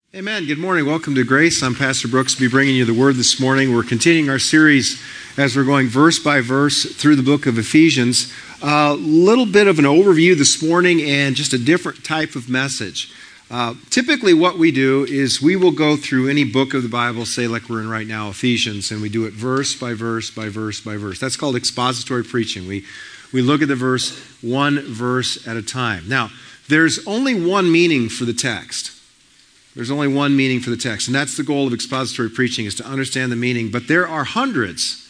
Amen. Good morning. Welcome to Grace. I'm Pastor Brooks. I'll be bringing you the Word this morning. We're continuing our series as we're going verse by verse through the book of Ephesians. A little bit of an overview this morning and just a different type of message. Typically what we do is we will go through any book of the Bible, say like we're in right now, Ephesians, and we do it verse by verse by verse by verse. That's called expository preaching. We look at the verse one verse at a time. Now, there's only one meaning for the text. There's only one meaning for the text, and that's the goal of expository preaching, is to understand the meaning. But there are hundreds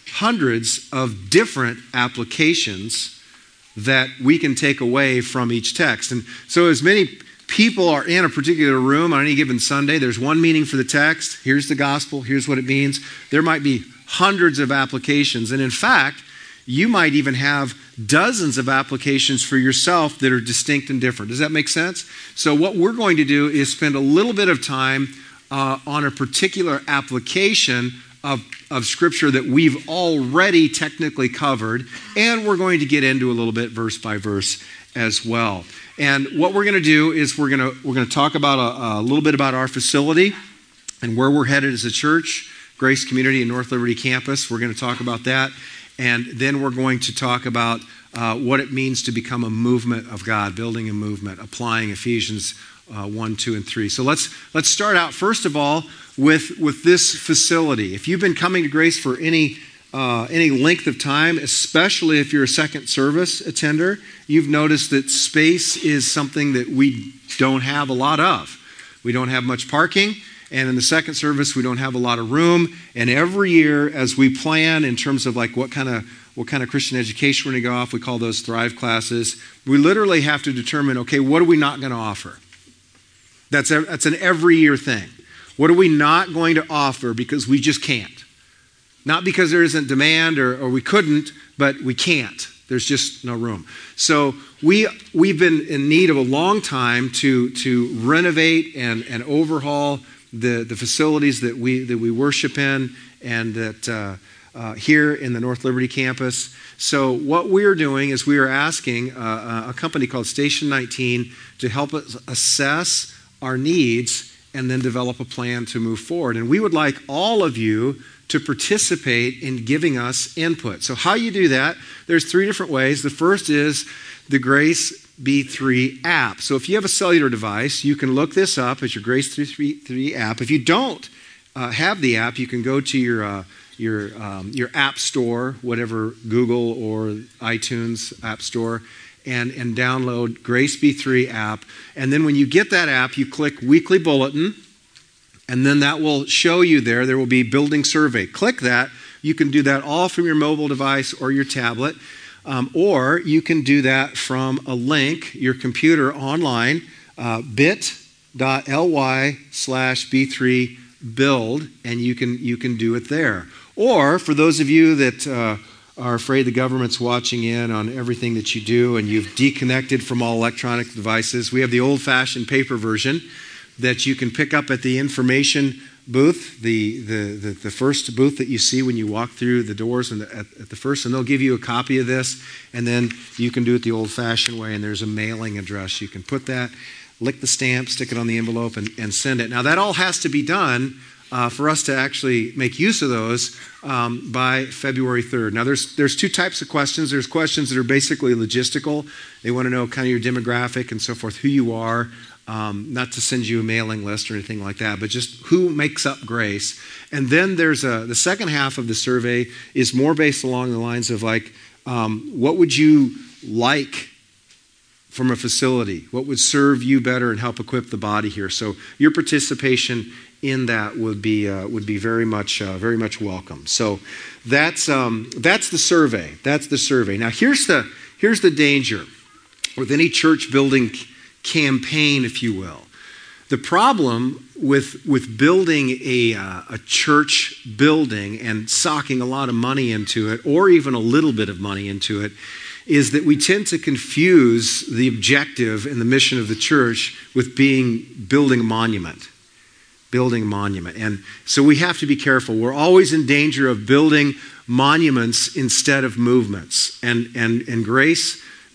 of different applications that we can take away from each text. And so as many people are in a particular room on any given Sunday, there's one meaning for the text. Here's the gospel. Here's what it means. There might be hundreds of applications. And in fact, you might even have dozens of applications for yourself that are distinct and different. Does that make sense? So what we're going to do is spend a little bit of time on a particular application of Scripture that we've already technically covered, and we're going to get into a little bit verse by verse as well. And what we're going to do is we're going to talk about a little bit about our facility and where we're headed as a church, Grace Community and North Liberty Campus. We're going to talk about that. And then we're going to talk about what it means to become a movement of God, building a movement, applying Ephesians 1, 2, and 3. So let's start out, first of all, with this facility. If you've been coming to Grace for any length of time, especially if you're a second service attender, you've noticed that space is something that we don't have a lot of. We don't have much parking. And in the second service, we don't have a lot of room. And every year, as we plan in terms of like what kind of Christian education we're going to go off, we call those Thrive classes. We literally have to determine, okay, what are we not going to offer? That's an every year thing. What are we not going to offer because we just can't? Not because there isn't demand or we couldn't, but we can't. There's just no room. So we've been in need of a long time to renovate and overhaul the facilities that we worship in and that here in the North Liberty campus. So what we're doing is we are asking a company called Station 19 to help us assess our needs and then develop a plan to move forward. And we would like all of you to participate in giving us input. So how you do that, there's three different ways. The first is the Grace B3 app. So if you have a cellular device, you can look this up as your Grace B3 app. If you don't have the app, you can go to your app store, whatever, Google or iTunes app store, and download Grace B3 app. And then when you get that app, you click Weekly Bulletin, and then that will show you there will be Building Survey. Click that. You can do that all from your mobile device or your tablet. Or you can do that from a link, your computer online, bit.ly/B3build, and you can do it there. Or for those of you that are afraid the government's watching in on everything that you do and you've deconnected from all electronic devices, we have the old-fashioned paper version that you can pick up at the information booth, the first booth that you see when you walk through the doors at the first, and they'll give you a copy of this, and then you can do it the old-fashioned way, and there's a mailing address. You can put that, lick the stamp, stick it on the envelope, and send it. Now, that all has to be done for us to actually make use of those by February 3rd. Now, there's two types of questions. There's questions that are basically logistical. They want to know kind of your demographic and so forth, who you are, not to send you a mailing list or anything like that, but just who makes up Grace. And then there's the second half of the survey is more based along the lines of like, what would you like from a facility? What would serve you better and help equip the body here? So your participation in that would be very much welcome. So that's the survey. That's the survey. Now here's the danger with any church building campaign, if you will. The problem with building a church building and socking a lot of money into it, or even a little bit of money into it, is that we tend to confuse the objective and the mission of the church with building a monument. Building a monument. And so we have to be careful. We're always in danger of building monuments instead of movements. And Grace,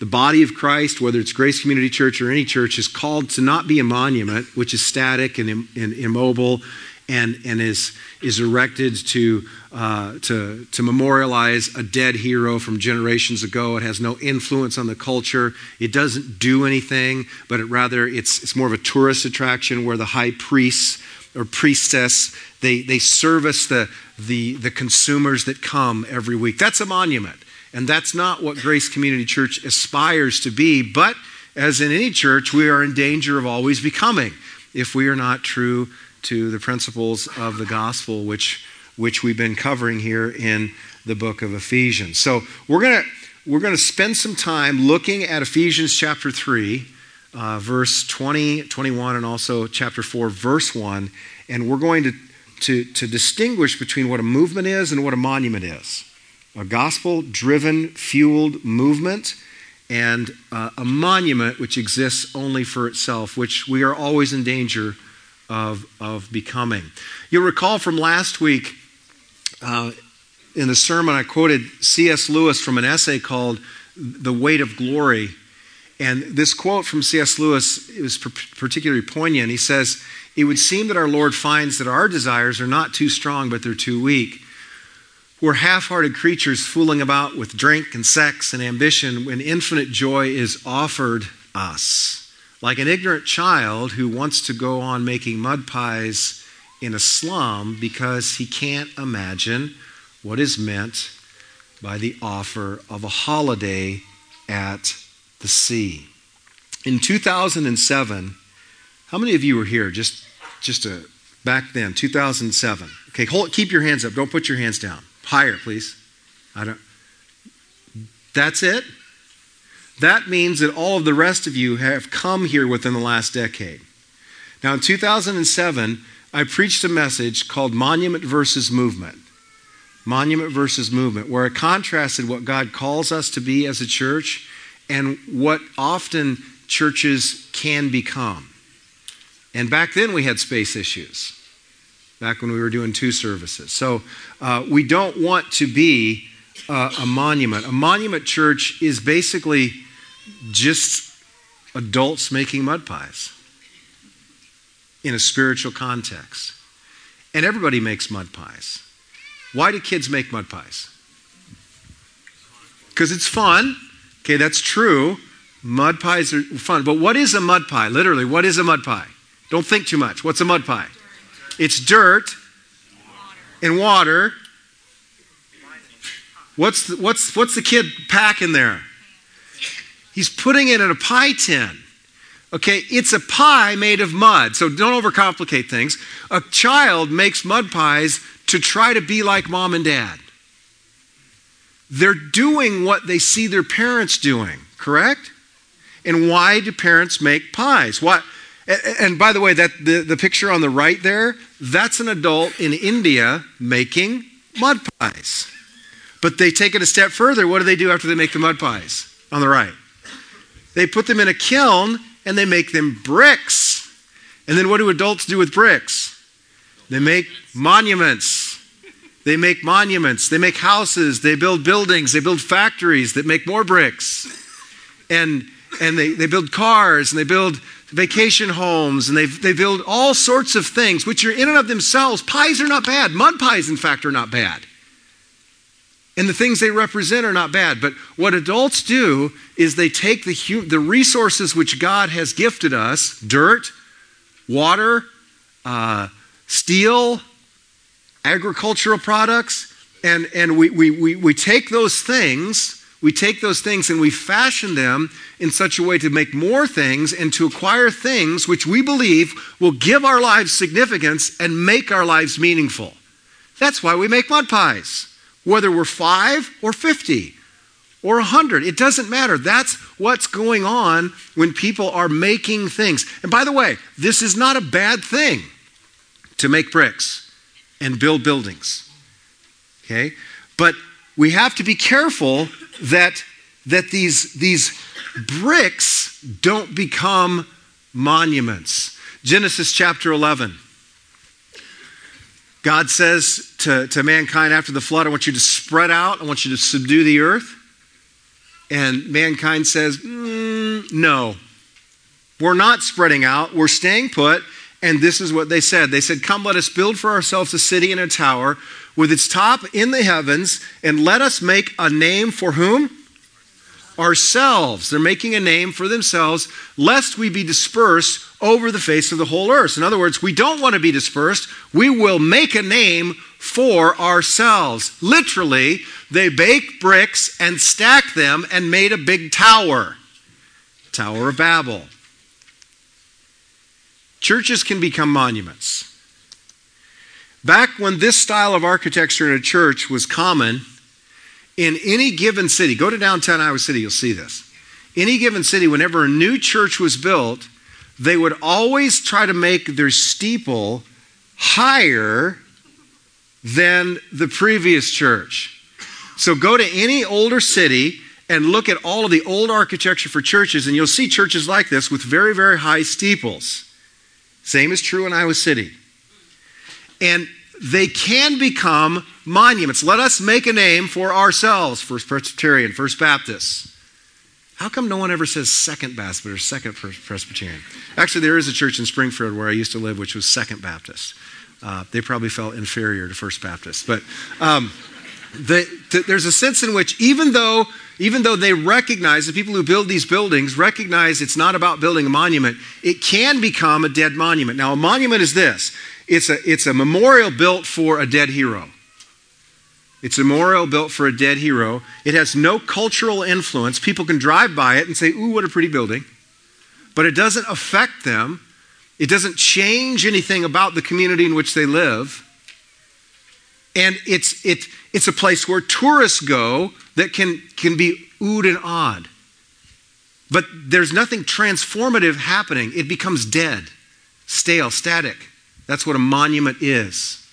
The body of Christ, whether it's Grace Community Church or any church, is called to not be a monument, which is static and immobile and is erected to memorialize a dead hero from generations ago. It has no influence on the culture. It doesn't do anything, but it's more of a tourist attraction where the high priests or priestess, they service the consumers that come every week. That's a monument. And that's not what Grace Community Church aspires to be, but as in any church, we are in danger of always becoming if we are not true to the principles of the gospel, which we've been covering here in the book of Ephesians. So we're going to spend some time looking at Ephesians chapter 3, verse 20, 21, and also chapter 4, verse 1, and we're going to distinguish between what a movement is and what a monument is. A gospel-driven, fueled movement, and a monument which exists only for itself, which we are always in danger of becoming. You'll recall from last week, in the sermon, I quoted C.S. Lewis from an essay called The Weight of Glory. And this quote from C.S. Lewis is particularly poignant. He says, "It would seem that our Lord finds that our desires are not too strong, but they're too weak. We're half-hearted creatures fooling about with drink and sex and ambition when infinite joy is offered us. Like an ignorant child who wants to go on making mud pies in a slum because he can't imagine what is meant by the offer of a holiday at the sea." In 2007, how many of you were here back then, 2007? Okay, keep your hands up. Don't put your hands down. Higher, please. That's it? That means that all of the rest of you have come here within the last decade. Now, in 2007, I preached a message called Monument versus Movement. Monument versus Movement, where I contrasted what God calls us to be as a church and what often churches can become. And back then we had space issues, back when we were doing 2 services. So we don't want to be a monument. A monument church is basically just adults making mud pies in a spiritual context. And everybody makes mud pies. Why do kids make mud pies? Because it's fun. Okay, that's true. Mud pies are fun. But what is a mud pie? Literally, what is a mud pie? Don't think too much. What's a mud pie? It's dirt and water. What's the kid packing there? He's putting it in a pie tin. Okay, it's a pie made of mud, so don't overcomplicate things. A child makes mud pies to try to be like mom and dad. They're doing what they see their parents doing, correct? And why do parents make pies? Why? And by the way, that the picture on the right there, that's an adult in India making mud pies. But they take it a step further. What do they do after they make the mud pies? On the right. They put them in a kiln and they make them bricks. And then what do adults do with bricks? They make monuments. They make monuments. They make houses. They build buildings. They build factories that make more bricks. And they build cars and they build vacation homes and they build all sorts of things which are in and of themselves. Pies are not bad. Mud pies, in fact, are not bad. And the things they represent are not bad. But what adults do is they take the resources which God has gifted us, dirt, water, steel, agricultural products, and we take those things. We take those things and we fashion them in such a way to make more things and to acquire things which we believe will give our lives significance and make our lives meaningful. That's why we make mud pies. Whether we're 5 or 50 or 100, it doesn't matter. That's what's going on when people are making things. And by the way, this is not a bad thing to make bricks and build buildings. Okay? But we have to be careful that these bricks don't become monuments. Genesis chapter 11. God says to mankind after the flood, I want you to spread out. I want you to subdue the earth. And mankind says, no, we're not spreading out. We're staying put. And this is what they said. They said, come, let us build for ourselves a city and a tower with its top in the heavens, and let us make a name for whom? Ourselves. They're making a name for themselves, lest we be dispersed over the face of the whole earth. In other words, we don't want to be dispersed. We will make a name for ourselves. Literally, they baked bricks and stacked them and made a big tower. Tower of Babel. Churches can become monuments. Back when this style of architecture in a church was common, in any given city, go to downtown Iowa City, you'll see this. Any given city, whenever a new church was built, they would always try to make their steeple higher than the previous church. So go to any older city and look at all of the old architecture for churches, and you'll see churches like this with very, very high steeples. Same is true in Iowa City. And they can become monuments. Let us make a name for ourselves. First Presbyterian, First Baptist. How come no one ever says Second Baptist or Second Presbyterian? Actually, there is a church in Springfield where I used to live, which was Second Baptist. They probably felt inferior to First Baptist. But there's a sense in which even though they recognize, the people who build these buildings recognize it's not about building a monument, it can become a dead monument. Now, a monument is this. It's a memorial built for a dead hero. It's a memorial built for a dead hero. It has no cultural influence. People can drive by it and say, ooh, what a pretty building. But it doesn't affect them. It doesn't change anything about the community in which they live. And it's a place where tourists go that can be oohed and awed. But there's nothing transformative happening. It becomes dead, stale, static. That's what a monument is.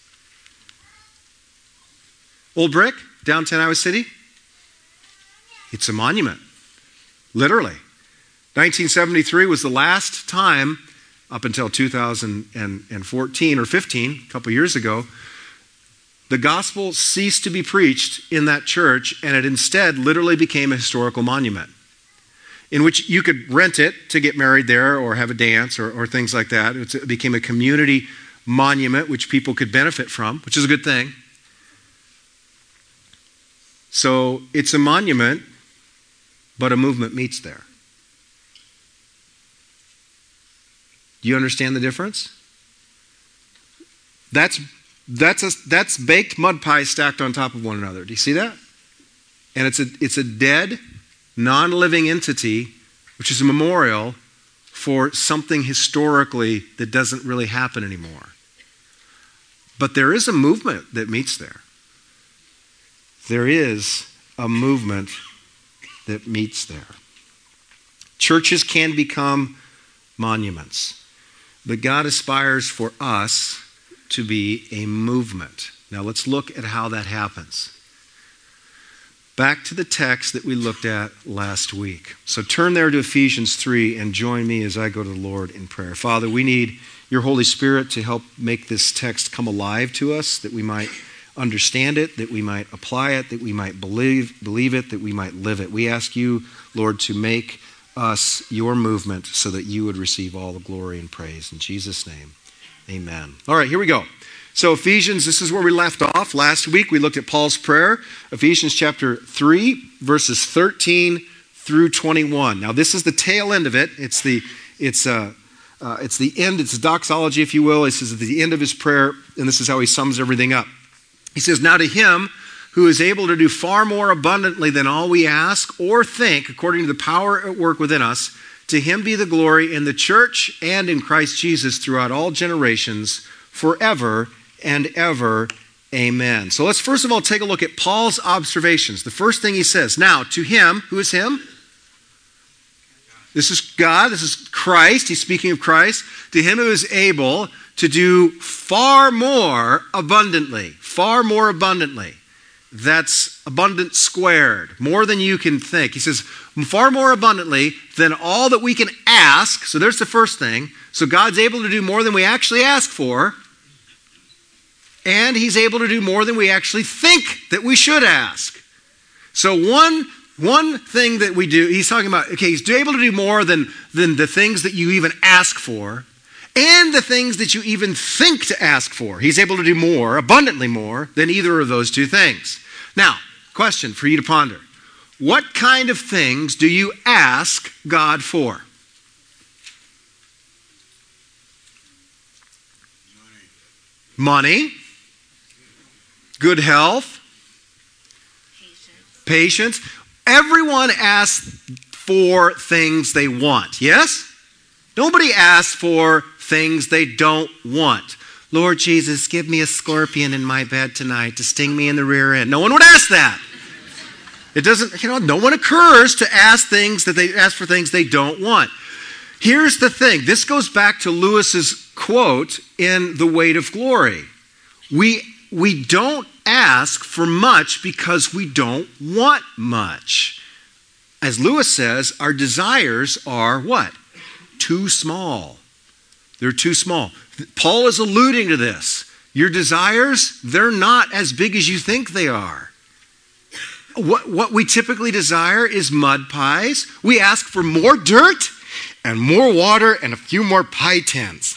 Old Brick, downtown Iowa City, it's a monument, literally. 1973 was the last time, up until 2014 or 15, a couple years ago, the gospel ceased to be preached in that church, and it instead literally became a historical monument in which you could rent it to get married there or have a dance or things like that. It became a community monument which people could benefit from, which is a good thing. So it's a monument, but a movement meets there. Do you understand the difference? That's baked mud pies stacked on top of one another. Do you see that? And it's a dead, non-living entity, which is a memorial for something historically that doesn't really happen anymore. But there is a movement that meets there. There is a movement that meets there. Churches can become monuments, but God aspires for us to be a movement. Now let's look at how that happens. Back to the text that we looked at last week. So turn there to Ephesians 3 and join me as I go to the Lord in prayer. Father, we need your Holy Spirit to help make this text come alive to us, that we might understand it, that we might apply it, that we might believe it, that we might live it. We ask you, Lord, to make us your movement so that you would receive all the glory and praise. In Jesus' name, amen. All right, here we go. So Ephesians, this is where we left off. Last week we looked at Paul's prayer. Ephesians chapter 3, verses 13 through 21. Now this is the tail end of it. It's the end. It's a doxology, if you will. He says at the end of his prayer, and this is how he sums everything up. He says, now to him who is able to do far more abundantly than all we ask or think, according to the power at work within us, to him be the glory in the church and in Christ Jesus throughout all generations, forever and ever. Amen. So let's first of all take a look at Paul's observations. The first thing he says, now to him, who is him? This is God, this is Christ. He's speaking of Christ. To him who is able to do far more abundantly. Far more abundantly. That's abundant squared. More than you can think. He says, far more abundantly than all that we can ask. So there's the first thing. So God's able to do more than we actually ask for. And he's able to do more than we actually think that we should ask. So One thing that we do, he's talking about, okay, he's able to do more than the things that you even ask for and the things that you even think to ask for. He's able to do more, abundantly more, than either of those two things. Now, question for you to ponder. What kind of things do you ask God for? Money. Good health. Patience. Everyone asks for things they want, yes? Nobody asks for things they don't want. Lord Jesus, give me a scorpion in my bed tonight to sting me in the rear end. No one would ask that. It doesn't, no one occurs to ask for things they don't want. Here's the thing. This goes back to Lewis's quote in The Weight of Glory. We don't ask for much because we don't want much. As Lewis says, our desires are what? Too small. They're too small. Paul is alluding to this. Your desires, they're not as big as you think they are. What we typically desire is mud pies. We ask for more dirt and more water and a few more pie tins.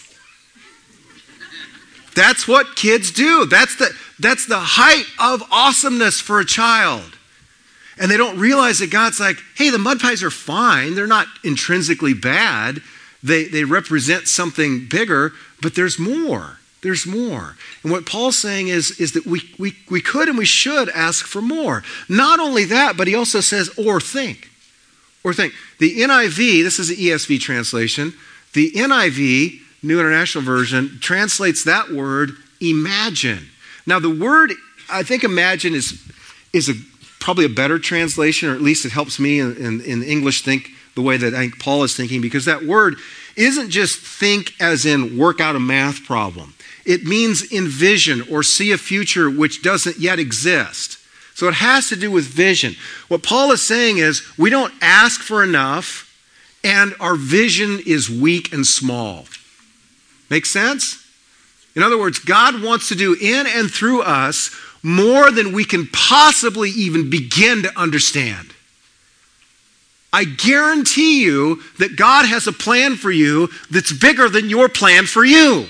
That's what kids do. That's the height of awesomeness for a child. And they don't realize that God's like, hey, the mud pies are fine. They're not intrinsically bad. They represent something bigger, but there's more. There's more. And what Paul's saying is that we could and we should ask for more. Not only that, but he also says, or think. Or think. The NIV, this is the ESV translation, the NIV, New International Version, translates that word imagine. Now the word, I think imagine is probably a better translation, or at least it helps me in English think the way that I think Paul is thinking, because that word isn't just think as in work out a math problem. It means envision or see a future which doesn't yet exist. So it has to do with vision. What Paul is saying is we don't ask for enough and our vision is weak and small. Make sense? In other words, God wants to do in and through us more than we can possibly even begin to understand. I guarantee you that God has a plan for you that's bigger than your plan for you.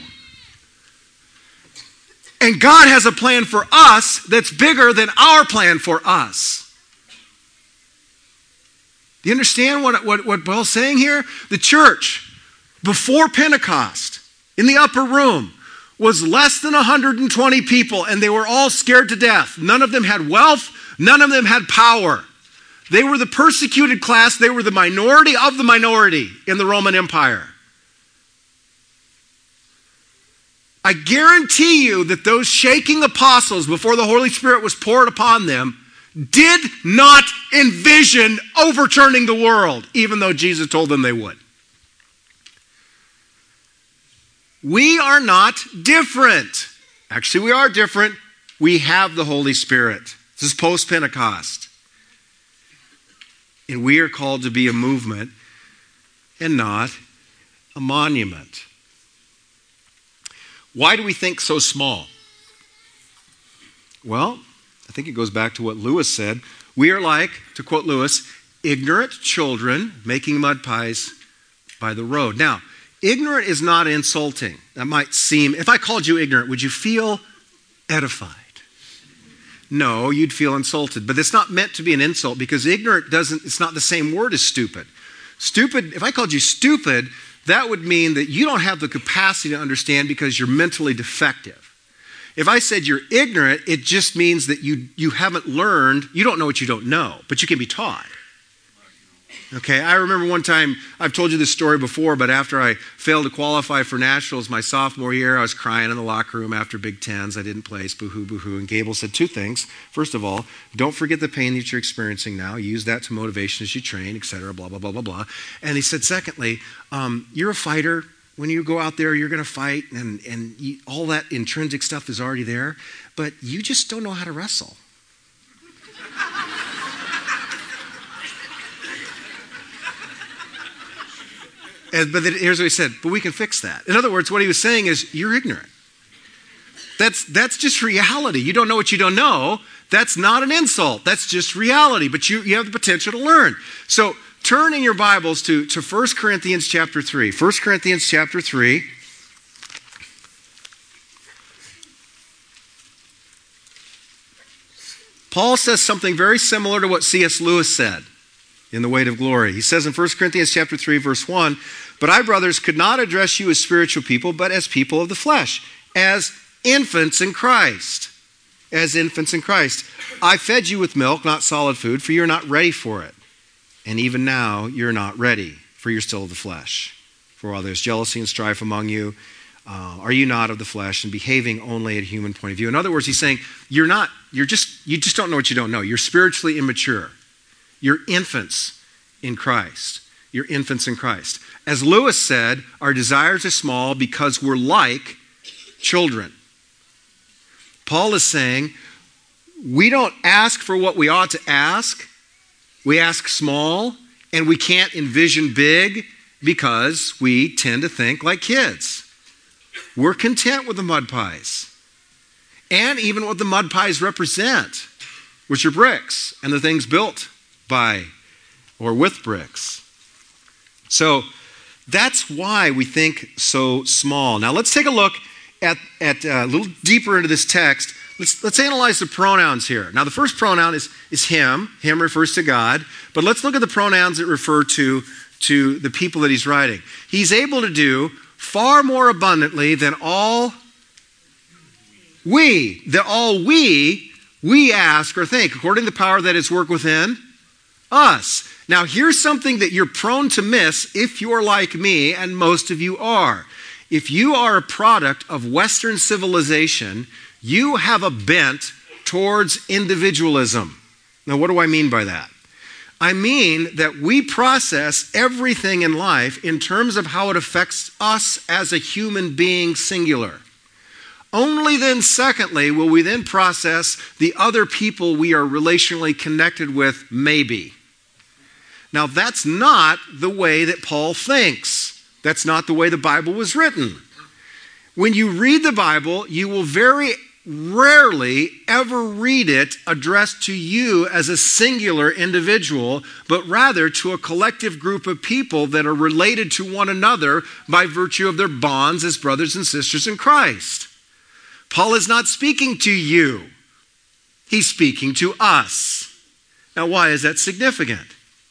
And God has a plan for us that's bigger than our plan for us. Do you understand what Paul's saying here? The church, before Pentecost, in the upper room, was less than 120 people, and they were all scared to death. None of them had wealth. None of them had power. They were the persecuted class. They were the minority of the minority in the Roman Empire. I guarantee you that those shaking apostles before the Holy Spirit was poured upon them did not envision overturning the world, even though Jesus told them they would. We are not different. Actually, we are different. We have the Holy Spirit. This is post-Pentecost. And we are called to be a movement and not a monument. Why do we think so small? Well, I think it goes back to what Lewis said. We are like, to quote Lewis, ignorant children making mud pies by the road. Now, ignorant is not insulting. That might seem, if I called you ignorant, would you feel edified? No, you'd feel insulted. But it's not meant to be an insult because ignorant it's not the same word as stupid. Stupid, if I called you stupid, that would mean that you don't have the capacity to understand because you're mentally defective. If I said you're ignorant, it just means that you haven't learned, you don't know what you don't know, but you can be taught. Okay, I remember one time, I've told you this story before, but after I failed to qualify for nationals my sophomore year, I was crying in the locker room after Big Tens. I didn't place, boo-hoo, boo-hoo. And Gable said two things. First of all, don't forget the pain that you're experiencing now. Use that to motivation as you train, etc., blah, blah, blah, blah, blah. And he said, secondly, you're a fighter. When you go out there, you're going to fight, and all that intrinsic stuff is already there, but you just don't know how to wrestle. But here's what he said, but we can fix that. In other words, what he was saying is, you're ignorant. That's just reality. You don't know what you don't know. That's not an insult. That's just reality. But you have the potential to learn. So turn in your Bibles to 1 Corinthians chapter 3. 1 Corinthians chapter 3. Paul says something very similar to what C.S. Lewis said in The Weight of Glory. He says in 1 Corinthians chapter 3, verse 1, "But I, brothers, could not address you as spiritual people, but as people of the flesh, as infants in Christ." As infants in Christ. "I fed you with milk, not solid food, for you're not ready for it. And even now you're not ready, for you're still of the flesh. For while there's jealousy and strife among you, are you not of the flesh and behaving only at a human point of view?" In other words, he's saying, you just don't know what you don't know. You're spiritually immature. You're infants in Christ. You're infants in Christ. As Lewis said, our desires are small because we're like children. Paul is saying, we don't ask for what we ought to ask. We ask small, and we can't envision big because we tend to think like kids. We're content with the mud pies. And even what the mud pies represent, which are bricks and the things built by or with bricks. So that's why we think so small. Now let's take a look at a little deeper into this text. Let's analyze the pronouns here. Now the first pronoun is him. Him refers to God. But let's look at the pronouns that refer to the people that he's writing. He's able to do far more abundantly than all we ask or think, according to the power that is work within us. Now, here's something that you're prone to miss if you're like me, and most of you are. If you are a product of Western civilization, you have a bent towards individualism. Now, what do I mean by that? I mean that we process everything in life in terms of how it affects us as a human being singular. Only then, secondly, will we then process the other people we are relationally connected with, maybe. Now, that's not the way that Paul thinks. That's not the way the Bible was written. When you read the Bible, you will very rarely ever read it addressed to you as a singular individual, but rather to a collective group of people that are related to one another by virtue of their bonds as brothers and sisters in Christ. Paul is not speaking to you. He's speaking to us. Now, why is that significant?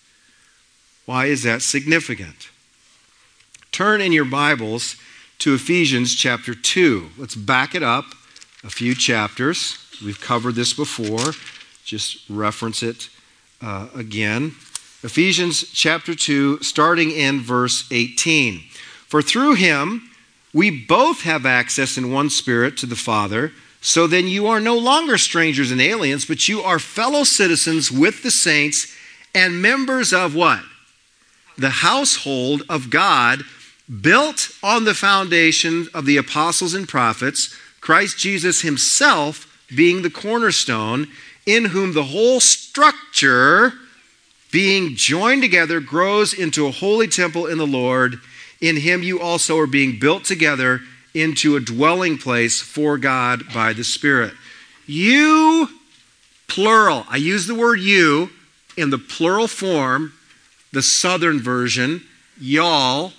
Why is that significant? Turn in your Bibles to Ephesians chapter 2. Let's back it up a few chapters. We've covered this before. Just reference it again. Ephesians chapter 2, starting in verse 18. "For through him we both have access in one Spirit to the Father. So then you are no longer strangers and aliens, but you are fellow citizens with the saints and members of" what? "The household of God, built on the foundation of the apostles and prophets, Christ Jesus himself being the cornerstone, in whom the whole structure, being joined together, grows into a holy temple in the Lord. In him you also are being built together into a dwelling place for God by the Spirit." You, plural. I use the word you in the plural form, the Southern version, y'all.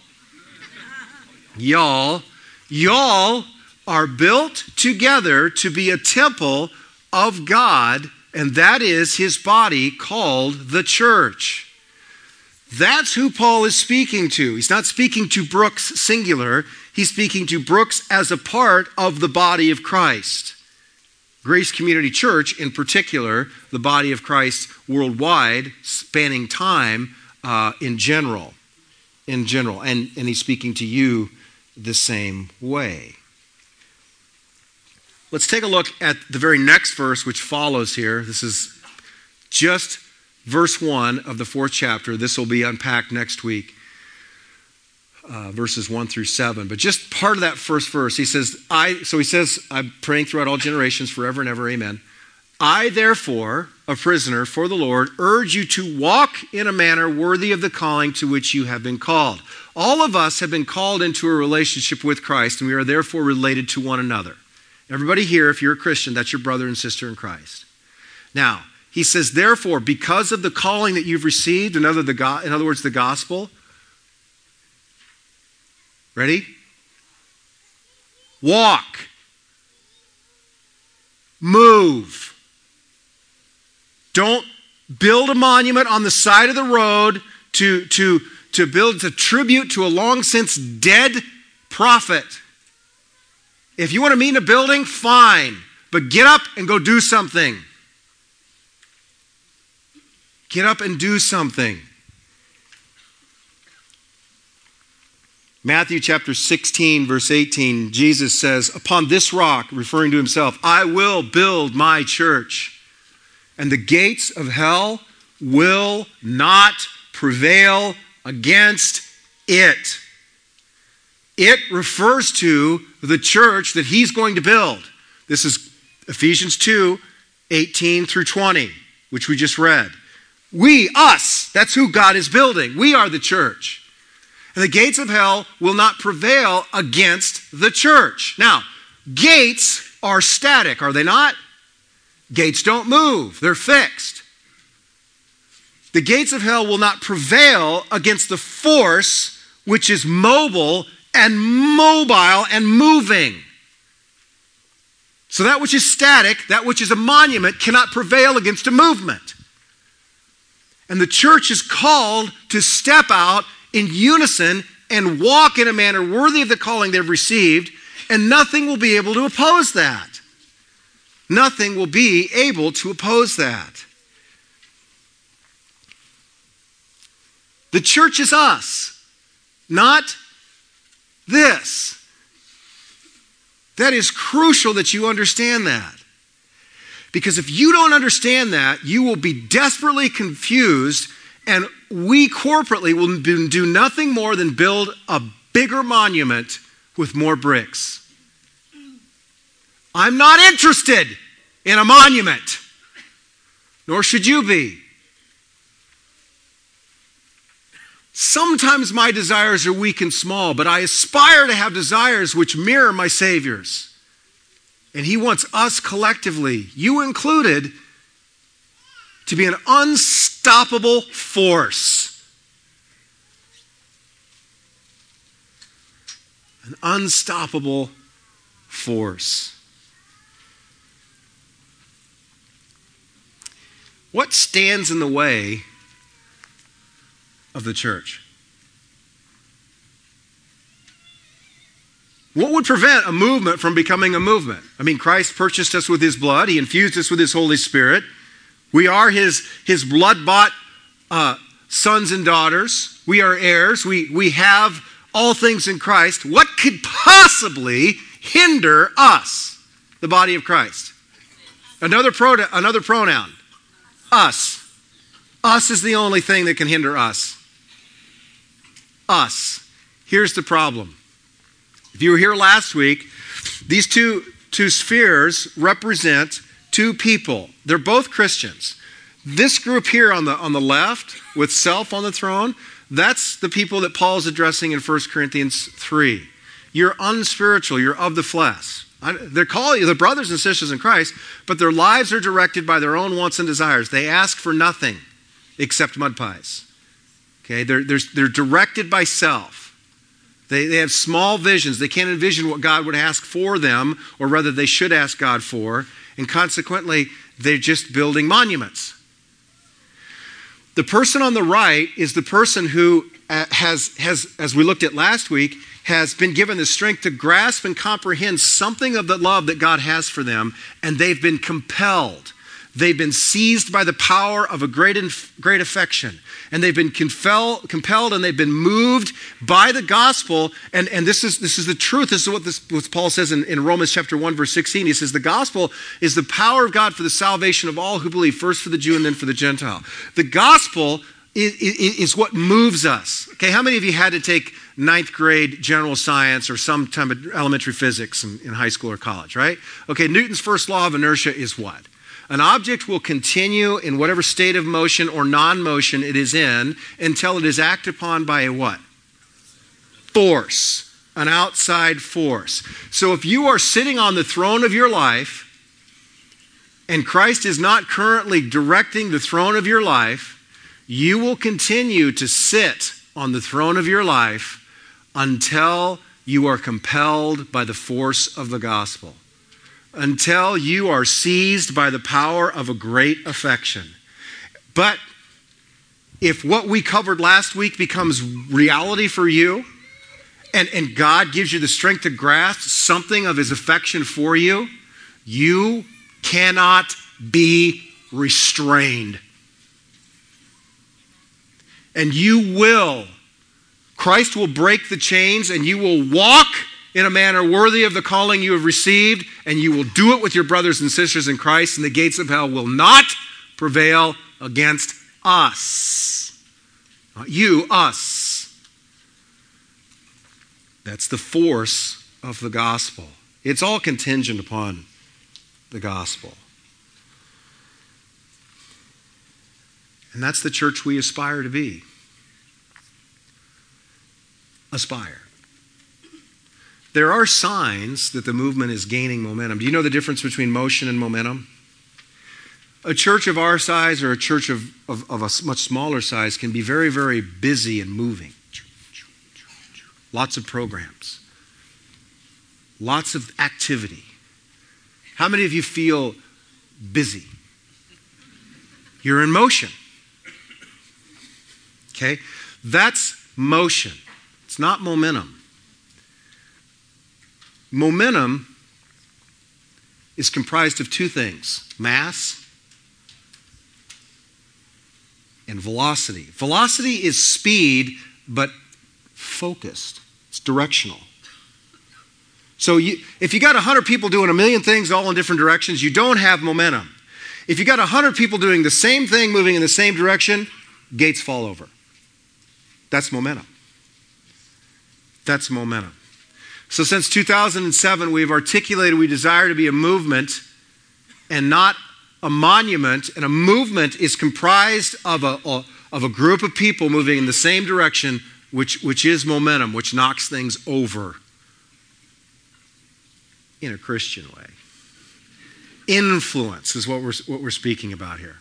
Y'all are built together to be a temple of God, and that is his body called the church. That's who Paul is speaking to. He's not speaking to Brooks singular. He's speaking to Brooks as a part of the body of Christ. Grace Community Church, in particular, the body of Christ worldwide, spanning time in general. And he's speaking to you the same way. Let's take a look at the very next verse which follows here. This is just verse 1 of the 4th chapter. This will be unpacked next week, verses 1 through 7. But just part of that first verse, he says, I'm praying throughout all generations, forever and ever, amen. "I, therefore, a prisoner for the Lord, urge you to walk in a manner worthy of the calling to which you have been called." All of us have been called into a relationship with Christ, and we are therefore related to one another. Everybody here, if you're a Christian, that's your brother and sister in Christ. Now, he says, therefore, because of the calling that you've received, in other words, the gospel. Ready? Walk. Move. Don't build a monument on the side of the road to build a tribute to a long since dead prophet. If you want to meet in a building, fine. But get up and go do something. Get up and do something. Matthew chapter 16, verse 18, Jesus says, upon this rock, referring to himself, I will build my church, and the gates of hell will not prevail against it. It refers to the church that he's going to build. This is Ephesians 2, 18 through 20, which we just read. We, us, that's who God is building. We are the church. And the gates of hell will not prevail against the church. Now, gates are static, are they not? Gates don't move. They're fixed. The gates of hell will not prevail against the force which is mobile and moving. So that which is static, that which is a monument, cannot prevail against a movement. And the church is called to step out in unison and walk in a manner worthy of the calling they've received, and nothing will be able to oppose that. Nothing will be able to oppose that. The church is us, not this. That is crucial that you understand that. Because if you don't understand that, you will be desperately confused, and we corporately will do nothing more than build a bigger monument with more bricks. I'm not interested in a monument, nor should you be. Sometimes my desires are weak and small, but I aspire to have desires which mirror my Savior's. And he wants us collectively, you included, to be an unstoppable force. An unstoppable force. What stands in the way of the church? What would prevent a movement from becoming a movement? I mean, Christ purchased us with his blood. He infused us with his Holy Spirit. We are his blood-bought sons and daughters. We are heirs. We have all things in Christ. What could possibly hinder us, the body of Christ? Another pronoun. Us. Us is the only thing that can hinder us. Us. Here's the problem. If you were here last week, these two spheres represent two people. They're both Christians. This group here on the left, with self on the throne, that's the people that Paul's addressing in 1 Corinthians 3. You're unspiritual. You're of the flesh. They're calling you the brothers and sisters in Christ, but their lives are directed by their own wants and desires. They ask for nothing except mud pies. Okay, they're directed by self. They have small visions. They can't envision what God would ask for them, or rather they should ask God for, and consequently, they're just building monuments. The person on the right is the person who has, as we looked at last week, has been given the strength to grasp and comprehend something of the love that God has for them, and they've been compelled. They've been seized by the power of a great affection. And they've been compelled and they've been moved by the gospel. And this is the truth. This is what Paul says in Romans chapter 1, verse 16. He says, the gospel is the power of God for the salvation of all who believe, first for the Jew and then for the Gentile. The gospel is what moves us. Okay, how many of you had to take 9th grade general science or some type of elementary physics in high school or college, right? Okay, Newton's first law of inertia is what? An object will continue in whatever state of motion or non-motion it is in until it is acted upon by a what? Force. An outside force. So if you are sitting on the throne of your life and Christ is not currently directing the throne of your life, you will continue to sit on the throne of your life until you are compelled by the force of the gospel, until you are seized by the power of a great affection. But if what we covered last week becomes reality for you, and God gives you the strength to grasp something of his affection for you, you cannot be restrained. And you will. Christ will break the chains, and you will walk in a manner worthy of the calling you have received, and you will do it with your brothers and sisters in Christ, and the gates of hell will not prevail against us. Not you, us. That's the force of the gospel. It's all contingent upon the gospel. And that's the church we aspire to be. Aspire. There are signs that the movement is gaining momentum. Do you know the difference between motion and momentum? A church of our size or a church of a much smaller size can be very, very busy and moving. Lots of programs. Lots of activity. How many of you feel busy? You're in motion. Okay? That's motion. It's not momentum. Momentum is comprised of two things: mass and velocity. Velocity is speed, but focused. It's directional. So if you got 100 people doing a million things all in different directions, you don't have momentum. If you got 100 people doing the same thing, moving in the same direction, gates fall over. That's momentum. That's momentum. So since 2007, we've articulated we desire to be a movement and not a monument. And a movement is comprised of a group of people moving in the same direction, which is momentum, which knocks things over in a Christian way. Influence is what we're speaking about here.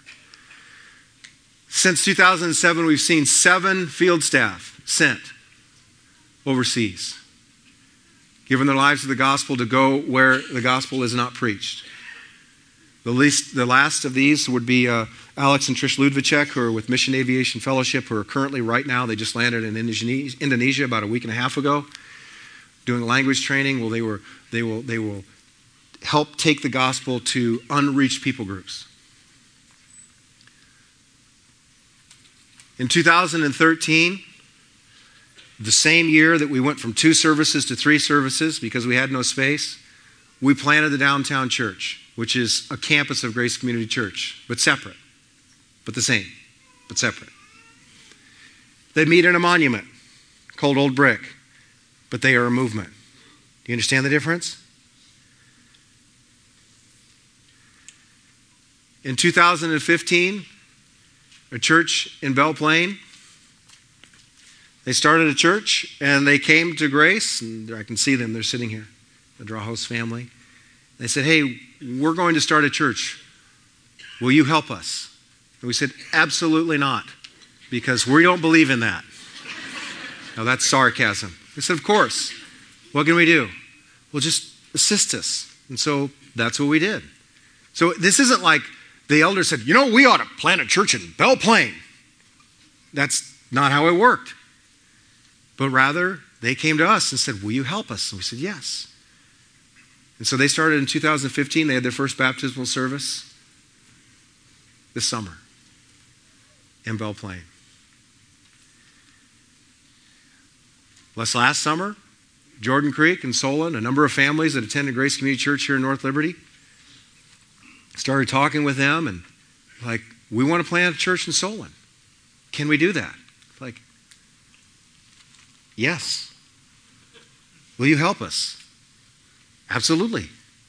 Since 2007, we've seen 7 field staff sent overseas, given their lives to the gospel to go where the gospel is not preached. The last of these would be Alex and Trish Ludvicek, who are with Mission Aviation Fellowship, who are currently right now, they just landed in Indonesia about a week and a half ago, doing language training. Well, they will help take the gospel to unreached people groups. In 2013, the same year that we went from 2 services to 3 services because we had no space, we planted the downtown church, which is a campus of Grace Community Church, but separate, but the same, but separate. They meet in a monument called Old Brick, but they are a movement. Do you understand the difference? In 2015, a church in Belle Plaine, they started a church and they came to Grace, and I can see them, they're sitting here, the Draw House family. They said, hey, we're going to start a church. Will you help us? And we said, absolutely not, because we don't believe in that. Now that's sarcasm. We said, of course. What can we do? Well, just assist us. And so that's what we did. So this isn't like the elder said, we ought to plant a church in Belle Plaine. That's not how it worked. But rather, they came to us and said, will you help us? And we said, yes. And so they started in 2015. They had their first baptismal service this summer in Belle Plaine. Last summer, Jordan Creek and Solon, a number of families that attended Grace Community Church here in North Liberty, started talking with them and we want to plant a church in Solon. Can we do that? Yes. Will you help us? Absolutely.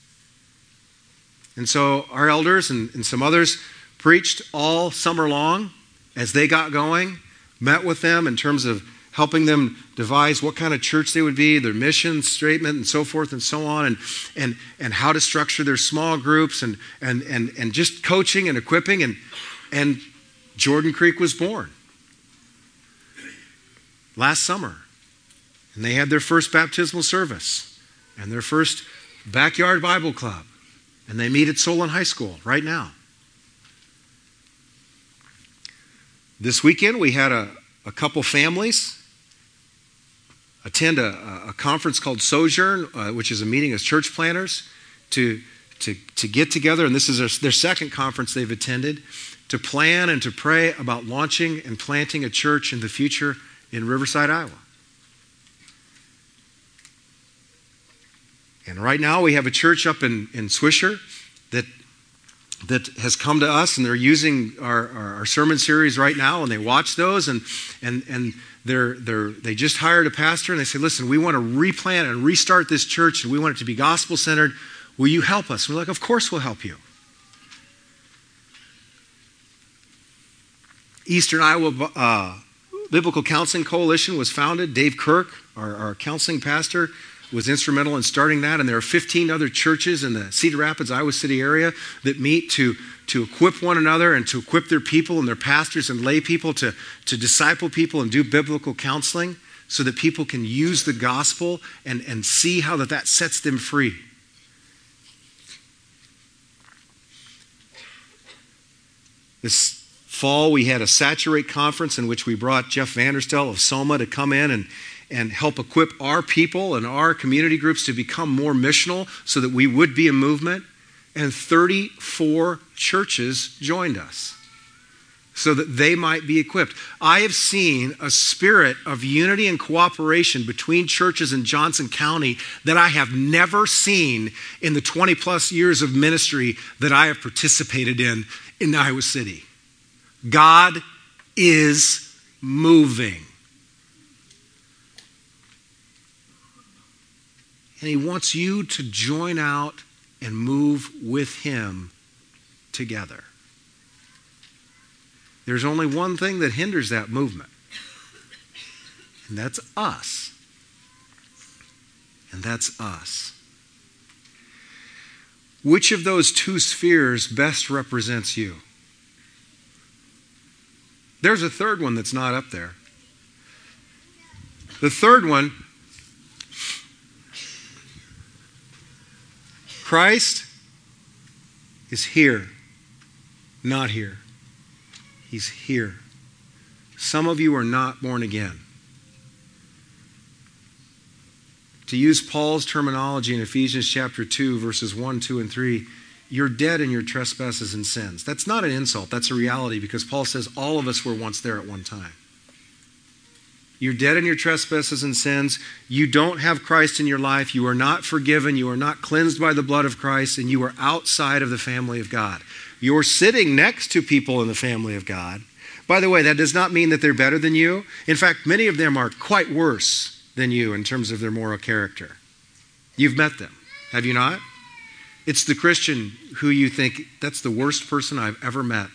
And so our elders and some others preached all summer long as they got going, met with them in terms of helping them devise what kind of church they would be, their mission statement, and so forth and so on, and how to structure their small groups, and just coaching and equipping, and Jordan Creek was born last summer. And they had their first baptismal service and their first backyard Bible club. And they meet at Solon High School right now. This weekend we had a couple families attend a conference called Sojourn, which is a meeting of church planners to get together. And this is their second conference they've attended, to plan and to pray about launching and planting a church in the future in Riverside, Iowa. And right now we have a church up in Swisher that has come to us, and they're using our sermon series right now, and they watch those, and they just hired a pastor, and they said, listen, we want to replant and restart this church, and we want it to be gospel-centered. Will you help us? We're like, of course we'll help you. Eastern Iowa Biblical Counseling Coalition was founded. Dave Kirk, our counseling pastor, was instrumental in starting that, and there are 15 other churches in the Cedar Rapids, Iowa City area that meet to equip one another and to equip their people and their pastors and lay people to disciple people and do biblical counseling so that people can use the gospel and see how that sets them free. This fall, we had a Saturate conference in which we brought Jeff Vanderstel of Soma to come in and help equip our people and our community groups to become more missional so that we would be a movement. And 34 churches joined us so that they might be equipped. I have seen a spirit of unity and cooperation between churches in Johnson County that I have never seen in the 20 plus years of ministry that I have participated in Iowa City. God is moving. And he wants you to join out and move with him together. There's only one thing that hinders that movement, and that's us. And that's us. Which of those two spheres best represents you? There's a third one that's not up there. The third one, Christ is here, not here. He's here. Some of you are not born again. To use Paul's terminology in Ephesians chapter 2, verses 1, 2, and 3, you're dead in your trespasses and sins. That's not an insult. That's a reality, because Paul says all of us were once there at one time. You're dead in your trespasses and sins. You don't have Christ in your life. You are not forgiven. You are not cleansed by the blood of Christ, and you are outside of the family of God. You're sitting next to people in the family of God. By the way, that does not mean that they're better than you. In fact, many of them are quite worse than you in terms of their moral character. You've met them, have you not? It's the Christian who you think, that's the worst person I've ever met.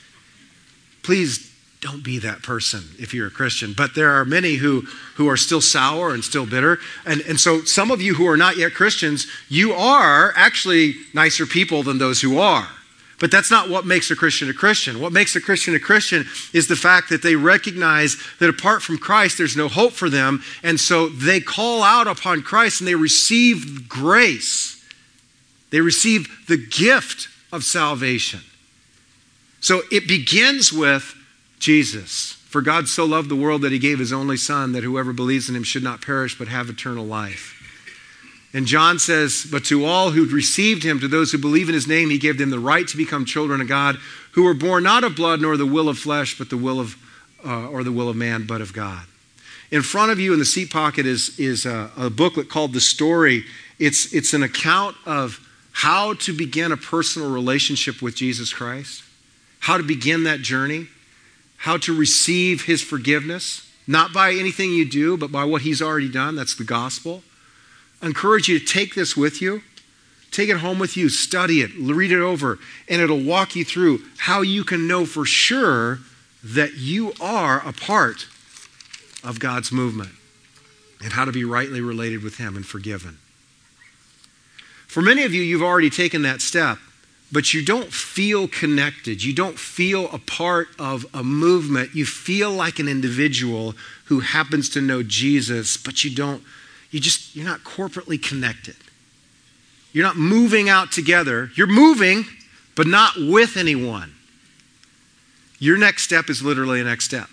Please don't be that person if you're a Christian. But there are many who are still sour and still bitter. And so some of you who are not yet Christians, you are actually nicer people than those who are. But that's not what makes a Christian a Christian. What makes a Christian is the fact that they recognize that apart from Christ, there's no hope for them. And so they call out upon Christ and they receive grace. They receive the gift of salvation. So it begins with Jesus. For God so loved the world that he gave his only Son, that whoever believes in him should not perish but have eternal life. And John says, but to all who received him, to those who believe in his name, he gave them the right to become children of God, who were born not of blood nor the will of flesh, but the will of man, but of God. In front of you in the seat pocket is a booklet called The Story. It's an account of how to begin a personal relationship with Jesus Christ, how to begin that journey, how to receive his forgiveness, not by anything you do, but by what he's already done. That's the gospel. I encourage you to take this with you. Take it home with you. Study it. Read it over. And it'll walk you through how you can know for sure that you are a part of God's movement and how to be rightly related with him and forgiven. For many of you, you've already taken that step, but you don't feel connected. You don't feel a part of a movement. You feel like an individual who happens to know Jesus, but you're not corporately connected. You're not moving out together. You're moving, but not with anyone. Your next step is literally a next step.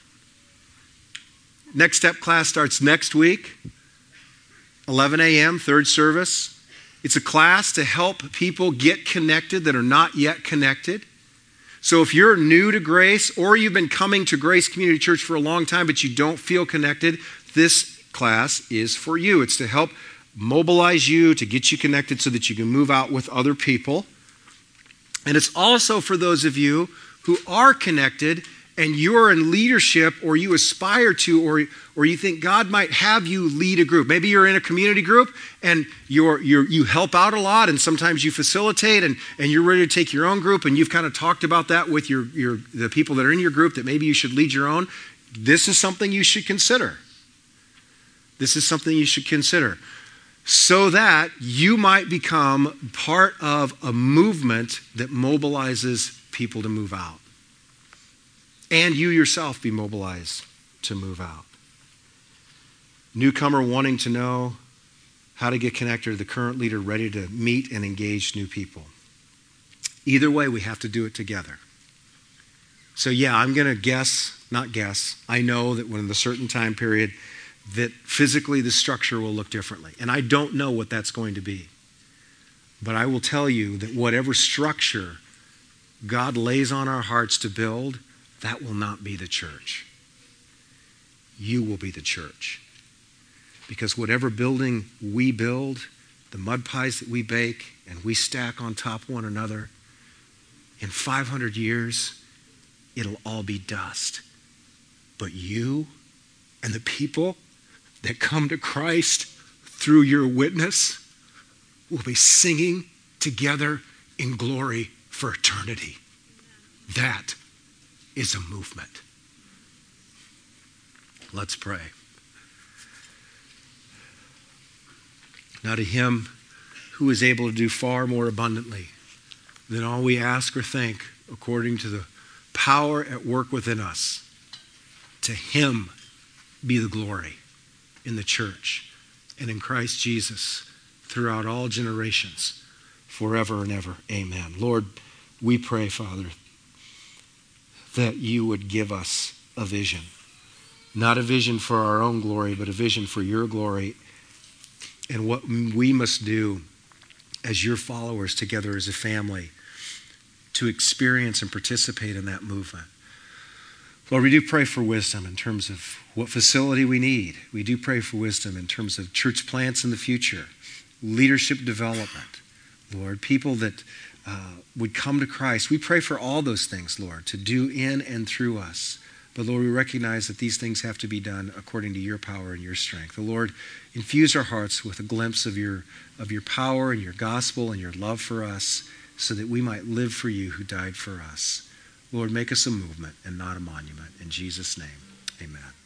Next Step class starts next week, 11 a.m., third service. It's a class to help people get connected that are not yet connected. So if you're new to Grace or you've been coming to Grace Community Church for a long time but you don't feel connected, this class is for you. It's to help mobilize you, to get you connected so that you can move out with other people. And it's also for those of you who are connected and you're in leadership, or you aspire to, or you think God might have you lead a group. Maybe you're in a community group and you help out a lot, and sometimes you facilitate, and you're ready to take your own group, and you've kind of talked about that with the people that are in your group, that maybe you should lead your own. This is something you should consider. This is something you should consider, so that you might become part of a movement that mobilizes people to move out. And you yourself be mobilized to move out. Newcomer wanting to know how to get connected, to the current leader ready to meet and engage new people. Either way, we have to do it together. So yeah, I'm going to I know that when in a certain time period that physically the structure will look differently. And I don't know what that's going to be. But I will tell you that whatever structure God lays on our hearts to build, that will not be the church. You will be the church. Because whatever building we build, the mud pies that we bake and we stack on top of one another, in 500 years, it'll all be dust. But you and the people that come to Christ through your witness will be singing together in glory for eternity. That is a movement. Let's pray. Now to him who is able to do far more abundantly than all we ask or think, according to the power at work within us, to him be the glory in the church and in Christ Jesus throughout all generations, forever and ever. Amen. Lord, we pray, Father, that you would give us a vision. Not a vision for our own glory, but a vision for your glory and what we must do as your followers together as a family to experience and participate in that movement. Lord, we do pray for wisdom in terms of what facility we need. We do pray for wisdom in terms of church plants in the future, leadership development, Lord, people that would come to Christ. We pray for all those things, Lord, to do in and through us. But Lord, we recognize that these things have to be done according to your power and your strength. The Lord, infuse our hearts with a glimpse of your power and your gospel and your love for us, so that we might live for you who died for us. Lord, make us a movement and not a monument. In Jesus' name, amen.